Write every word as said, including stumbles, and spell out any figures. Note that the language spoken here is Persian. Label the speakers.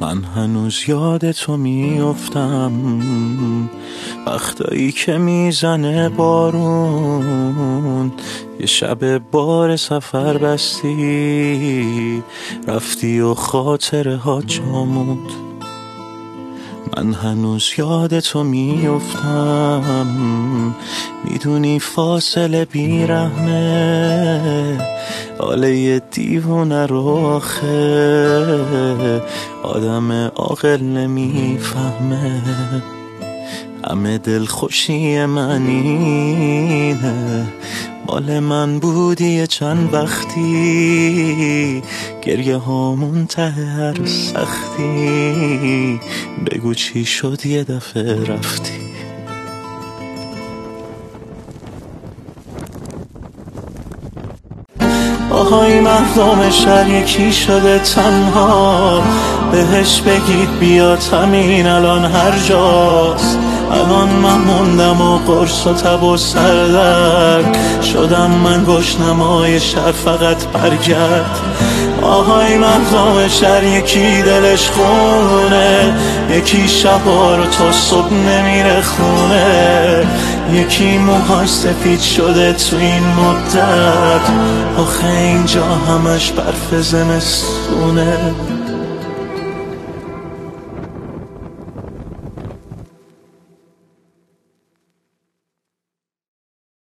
Speaker 1: من هنوز یاد تو میافتم، وقتایی که میزنه بارون، یه شب بار سفر بستی رفتی و خاطره ها جامود. من هنوز یاد تو میافتم، میدونی فاصله بیرحمه، حاله یه دیوونه رو آخه آدم عاقل نمیفهمه. همه دل خوشی من اینه، مال من بودی چند وقتی، گریه هامون ته هر سختی، بگو چی شد یه دفعه رفتی. آهای مردم شهر یکی شده تنها، بهش بگید بیاد همین الان هر جاست. الان من موندم و قرص و تب و سردرد شدم، من گشنمای شهر فقط برگرد. آهای مردم شهر یکی دلش خونه، یکی شبا رو تا صبح نمیره خونه، یکی موهاش سفید شده تو این مدت، آخه اینجا همش برف زمستونه.